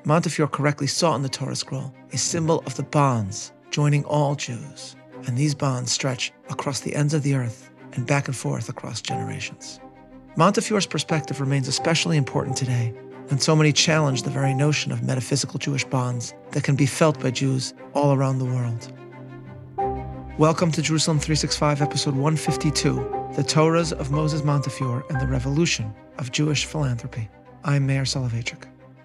Montefiore correctly saw in the Torah scroll a symbol of the bonds joining all Jews, and these bonds stretch across the ends of the earth and back and forth across generations. Montefiore's perspective remains especially important today, when so many challenge the very notion of metaphysical Jewish bonds that can be felt by Jews all around the world. Welcome to Jerusalem 365, episode 152, The Torahs of Moses Montefiore and the Revolution of Jewish Philanthropy. I'm Meir Soloveichik.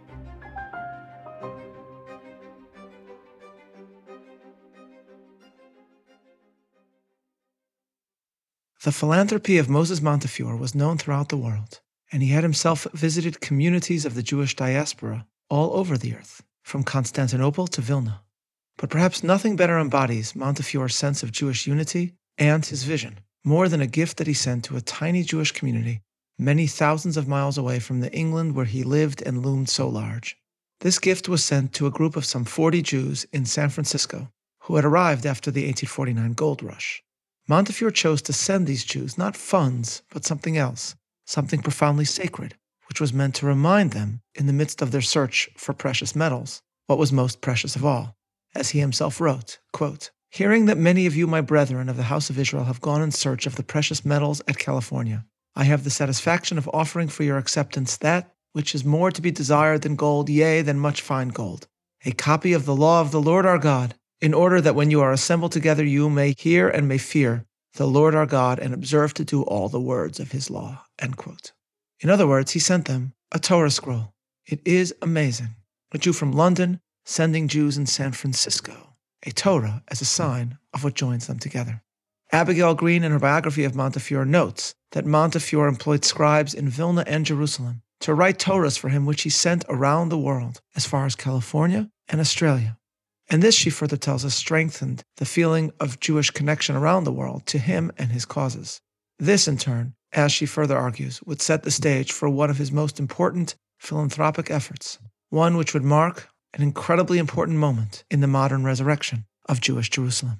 The philanthropy of Moses Montefiore was known throughout the world, and he had himself visited communities of the Jewish diaspora all over the earth, from Constantinople to Vilna. But perhaps nothing better embodies Montefiore's sense of Jewish unity and his vision, more than a gift that he sent to a tiny Jewish community many thousands of miles away from the England where he lived and loomed so large. This gift was sent to a group of some 40 Jews in San Francisco who had arrived after the 1849 gold rush. Montefiore chose to send these Jews not funds, but something else, something profoundly sacred, which was meant to remind them, in the midst of their search for precious metals, what was most precious of all. As he himself wrote, quote, "Hearing that many of you, my brethren of the house of Israel, have gone in search of the precious metals at California, I have the satisfaction of offering for your acceptance that which is more to be desired than gold, yea, than much fine gold, a copy of the law of the Lord our God, in order that when you are assembled together you may hear and may fear the Lord our God and observe to do all the words of his law." End quote. In other words, he sent them a Torah scroll. It is amazing. A Jew from London sending Jews in San Francisco a Torah as a sign of what joins them together. Abigail Green, in her biography of Montefiore, notes that Montefiore employed scribes in Vilna and Jerusalem to write Torahs for him, which he sent around the world, as far as California and Australia. And this, she further tells us, strengthened the feeling of Jewish connection around the world to him and his causes. This, in turn, as she further argues, would set the stage for one of his most important philanthropic efforts, one which would mark an incredibly important moment in the modern resurrection of Jewish Jerusalem.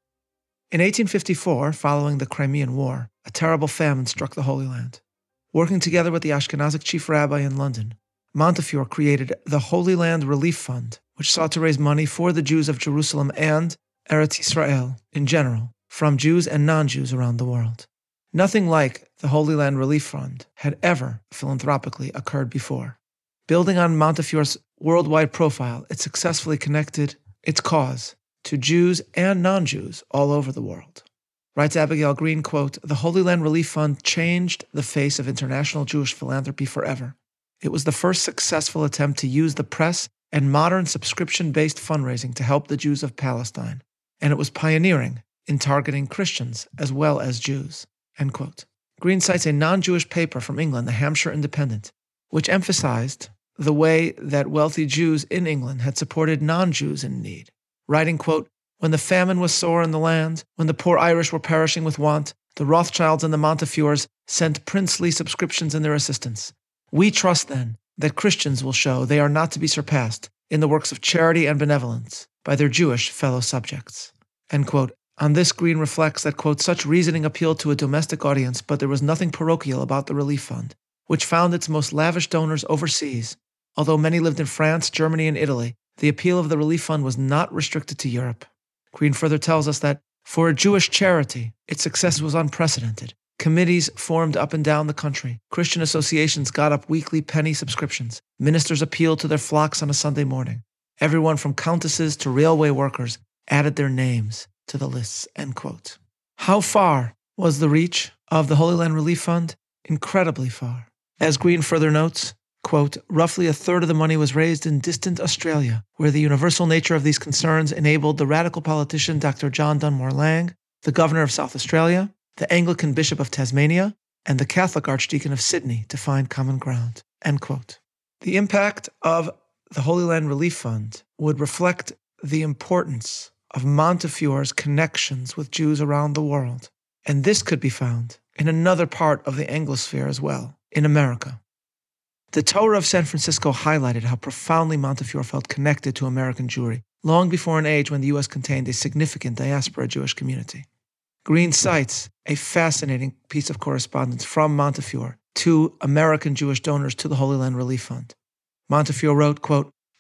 In 1854, following the Crimean War, a terrible famine struck the Holy Land. Working together with the Ashkenazic chief rabbi in London, Montefiore created the Holy Land Relief Fund, which sought to raise money for the Jews of Jerusalem and Eretz Israel in general, from Jews and non-Jews around the world. Nothing like the Holy Land Relief Fund had ever philanthropically occurred before. Building on Montefiore's worldwide profile, it successfully connected its cause to Jews and non-Jews all over the world. Writes Abigail Green, quote, "The Holy Land Relief Fund changed the face of international Jewish philanthropy forever. It was the first successful attempt to use the press and modern subscription-based fundraising to help the Jews of Palestine, and it was pioneering in targeting Christians as well as Jews." End quote. Green cites a non-Jewish paper from England, the Hampshire Independent, which emphasized the way that wealthy Jews in England had supported non-Jews in need, writing, quote, "When the famine was sore in the land, when the poor Irish were perishing with want, the Rothschilds and the Montefiores sent princely subscriptions in their assistance. We trust, then, that Christians will show they are not to be surpassed in the works of charity and benevolence by their Jewish fellow subjects." End quote. On this, Green reflects that, quote, "Such reasoning appealed to a domestic audience, but there was nothing parochial about the Relief Fund, which found its most lavish donors overseas. Although many lived in France, Germany, and Italy, the appeal of the Relief Fund was not restricted to Europe." Green further tells us that, for a Jewish charity, its success was unprecedented. Committees formed up and down the country. Christian associations got up weekly penny subscriptions. Ministers appealed to their flocks on a Sunday morning. Everyone from countesses to railway workers added their names to the lists. End quote. How far was the reach of the Holy Land Relief Fund? Incredibly far. As Green further notes, quote, "Roughly a third of the money was raised in distant Australia, where the universal nature of these concerns enabled the radical politician Dr. John Dunmore Lang, the governor of South Australia, the Anglican Bishop of Tasmania, and the Catholic Archdeacon of Sydney to find common ground." End quote. The impact of the Holy Land Relief Fund would reflect the importance of Montefiore's connections with Jews around the world, and this could be found in another part of the Anglosphere as well, in America. The Torah of San Francisco highlighted how profoundly Montefiore felt connected to American Jewry, long before an age when the U.S. contained a significant diaspora Jewish community. Green cites a fascinating piece of correspondence from Montefiore to American Jewish donors to the Holy Land Relief Fund. Montefiore wrote, quote,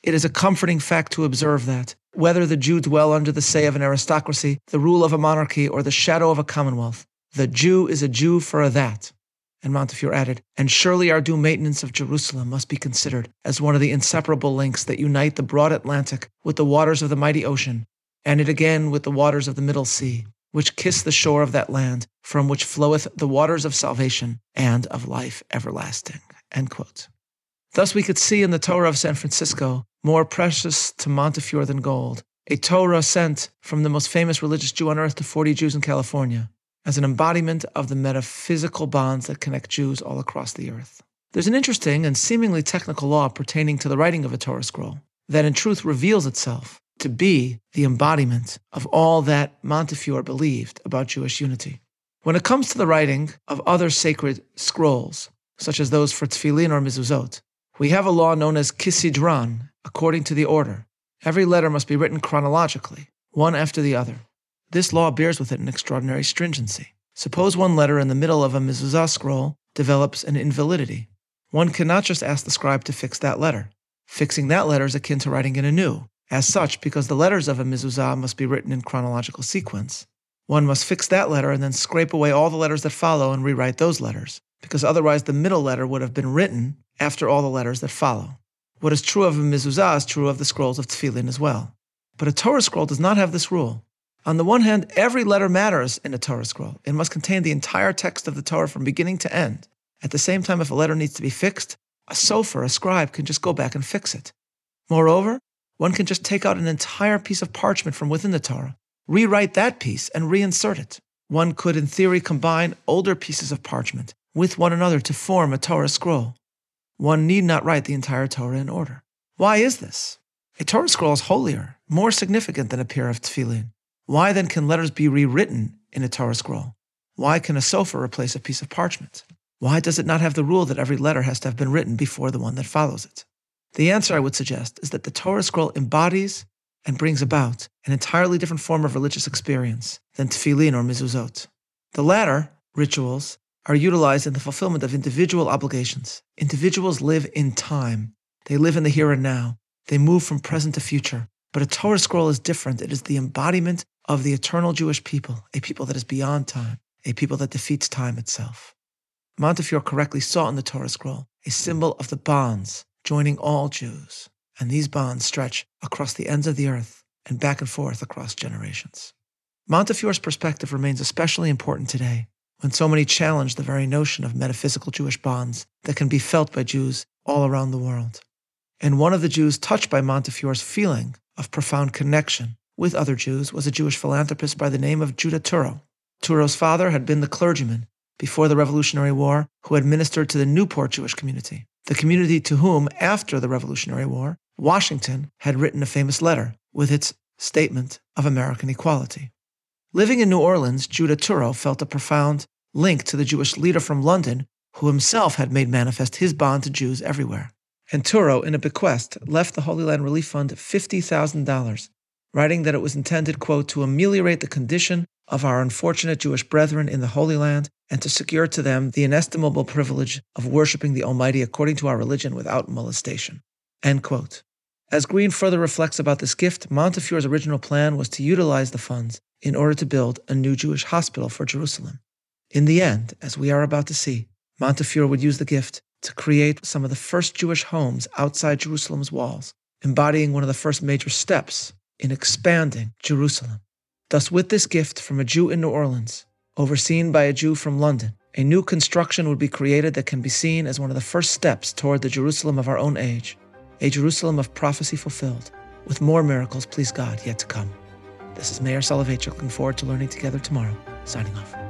It is a comforting fact to observe that, whether the Jew dwell under the say of an aristocracy, the rule of a monarchy, or the shadow of a commonwealth, the Jew is a Jew for a that. And Montefiore added, and surely our due maintenance of Jerusalem must be considered as one of the inseparable links that unite the broad Atlantic with the waters of the mighty ocean, and it again with the waters of the Middle Sea, which kiss the shore of that land, from which floweth the waters of salvation and of life everlasting. End quote. Thus we could see in the Torah of San Francisco, more precious to Montefiore than gold, a Torah sent from the most famous religious Jew on earth to 40 Jews in California, as an embodiment of the metaphysical bonds that connect Jews all across the earth. There's an interesting and seemingly technical law pertaining to the writing of a Torah scroll that in truth reveals itself to be the embodiment of all that Montefiore believed about Jewish unity. When it comes to the writing of other sacred scrolls, such as those for tefillin or mezuzot, we have a law known as kisidran, according to the order. Every letter must be written chronologically, one after the other. This law bears with it an extraordinary stringency. Suppose one letter in the middle of a mezuzah scroll develops an invalidity. One cannot just ask the scribe to fix that letter. Fixing that letter is akin to writing it anew. As such, because the letters of a mezuzah must be written in chronological sequence, one must fix that letter and then scrape away all the letters that follow and rewrite those letters, because otherwise the middle letter would have been written after all the letters that follow. What is true of a mezuzah is true of the scrolls of tefillin as well. But a Torah scroll does not have this rule. On the one hand, every letter matters in a Torah scroll. It must contain the entire text of the Torah from beginning to end. At the same time, if a letter needs to be fixed, a sofer, a scribe, can just go back and fix it. Moreover, one can just take out an entire piece of parchment from within the Torah, rewrite that piece, and reinsert it. One could, in theory, combine older pieces of parchment with one another to form a Torah scroll. One need not write the entire Torah in order. Why is this? A Torah scroll is holier, more significant than a pair of tefillin. Why then can letters be rewritten in a Torah scroll? Why can a sofer replace a piece of parchment? Why does it not have the rule that every letter has to have been written before the one that follows it? The answer, I would suggest, is that the Torah scroll embodies and brings about an entirely different form of religious experience than tefillin or mezuzot. The latter, rituals, are utilized in the fulfillment of individual obligations. Individuals live in time. They live in the here and now. They move from present to future. But a Torah scroll is different. It is the embodiment of the eternal Jewish people, a people that is beyond time, a people that defeats time itself. Montefiore correctly saw in the Torah scroll a symbol of the bonds joining all Jews, and these bonds stretch across the ends of the earth and back and forth across generations. Montefiore's perspective remains especially important today, when so many challenge the very notion of metaphysical Jewish bonds that can be felt by Jews all around the world. And one of the Jews touched by Montefiore's feeling of profound connection with other Jews was a Jewish philanthropist by the name of Judah Turow. Turow's father had been the clergyman before the Revolutionary War who had ministered to the Newport Jewish community, the community to whom, after the Revolutionary War, Washington had written a famous letter with its statement of American equality. Living in New Orleans, Judah Turow felt a profound link to the Jewish leader from London who himself had made manifest his bond to Jews everywhere. And Turow, in a bequest, left the Holy Land Relief Fund $50,000, writing that it was intended, quote, to ameliorate the condition of our unfortunate Jewish brethren in the Holy Land and to secure to them the inestimable privilege of worshiping the Almighty according to our religion without molestation, end quote. As Green further reflects about this gift, Montefiore's original plan was to utilize the funds in order to build a new Jewish hospital for Jerusalem. In the end, as we are about to see, Montefiore would use the gift to create some of the first Jewish homes outside Jerusalem's walls, embodying one of the first major steps in expanding Jerusalem. Thus, with this gift from a Jew in New Orleans, overseen by a Jew from London, a new construction would be created that can be seen as one of the first steps toward the Jerusalem of our own age, a Jerusalem of prophecy fulfilled, with more miracles, please God, yet to come. This is Meir Soloveichik, looking forward to learning together tomorrow. Signing off.